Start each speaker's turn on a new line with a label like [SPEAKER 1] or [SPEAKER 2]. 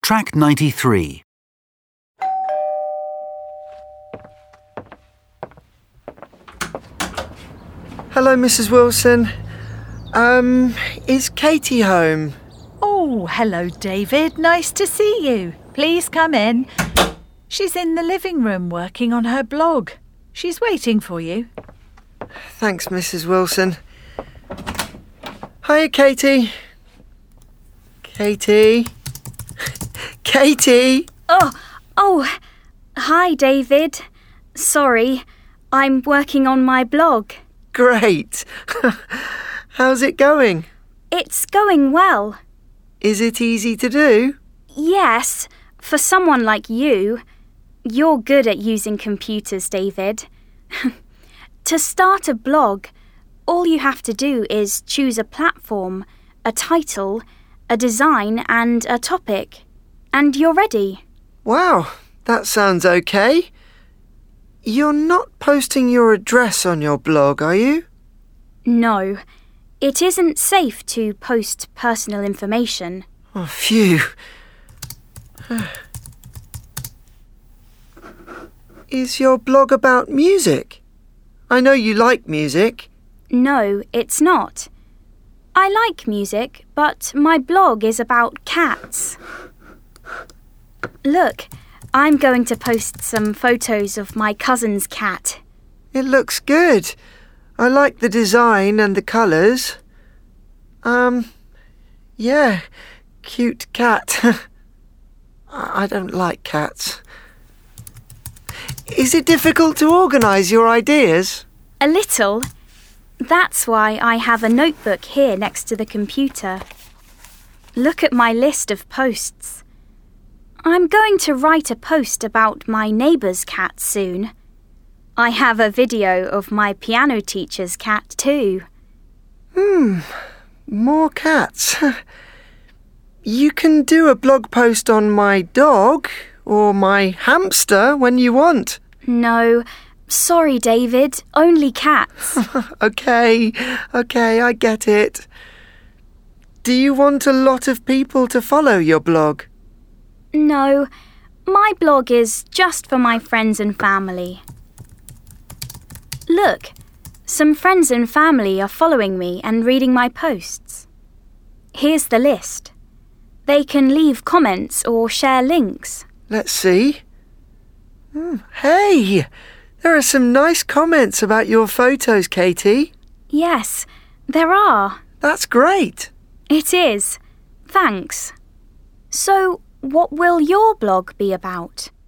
[SPEAKER 1] Track 93.
[SPEAKER 2] Hello, Mrs. Wilson. Is Katie home?
[SPEAKER 3] Oh, hello, David. Nice to see you. Please come in. She's in the living room working on her blog. She's waiting for you.
[SPEAKER 2] Thanks, Mrs. Wilson. Hiya, Katie. Katie? Katie?
[SPEAKER 4] Oh, hi, David. Sorry, I'm working on my blog.
[SPEAKER 2] Great. How's it going?
[SPEAKER 4] It's going well.
[SPEAKER 2] Is it easy to do?
[SPEAKER 4] Yes, for someone like you. You're good at using computers, David. To start a blog, all you have to do is choose a platform, a title, a design and a topic, and you're ready.
[SPEAKER 2] Wow, that sounds okay. You're not posting your address on your blog, are you?
[SPEAKER 4] No, it isn't safe to post personal information.
[SPEAKER 2] Oh, phew. Is your blog about music? I know you like music.
[SPEAKER 4] No, it's not. I like music, but my blog is about cats. Look, I'm going to post some photos of my cousin's cat.
[SPEAKER 2] It looks good. I like the design and the colours. Yeah, cute cat. I don't like cats. Is it difficult to organise your ideas?
[SPEAKER 4] A little. That's why I have a notebook here next to the computer. Look at my list of posts. I'm going to write a post about my neighbour's cat soon. I have a video of my piano teacher's cat too.
[SPEAKER 2] More cats. You can do a blog post on my dog or my hamster when you want.
[SPEAKER 4] No, sorry, David, only cats.
[SPEAKER 2] Okay, I get it. Do you want a lot of people to follow your blog?
[SPEAKER 4] No, my blog is just for my friends and family. Look, some friends and family are following me and reading my posts. Here's the list. They can leave comments or share links.
[SPEAKER 2] Let's see. Hey, there are some nice comments about your photos, Katie.
[SPEAKER 4] Yes, there are.
[SPEAKER 2] That's great.
[SPEAKER 4] It is. Thanks. So, what will your blog be about?